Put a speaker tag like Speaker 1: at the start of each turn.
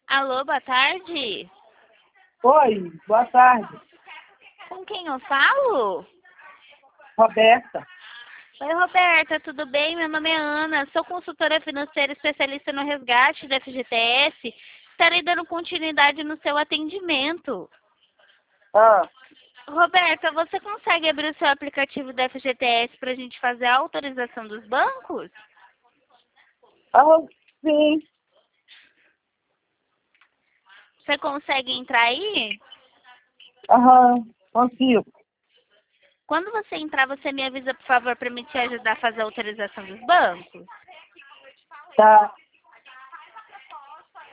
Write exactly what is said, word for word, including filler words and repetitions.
Speaker 1: Alô, boa tarde.
Speaker 2: Oi, boa tarde.
Speaker 1: Com quem eu falo?
Speaker 2: Roberta.
Speaker 1: Oi, Roberta, tudo bem? Meu nome é Ana, sou consultora financeira especialista no resgate da F G T S. Estarei dando continuidade no seu atendimento.
Speaker 2: Ah,
Speaker 1: Roberta, você consegue abrir o seu aplicativo da F G T S para a gente fazer a autorização dos bancos?
Speaker 2: ah, sim.
Speaker 1: Você consegue entrar aí?
Speaker 2: Aham, consigo.
Speaker 1: Quando você entrar, você me avisa, por favor, para me te ajudar a fazer a autorização dos bancos?
Speaker 2: Tá.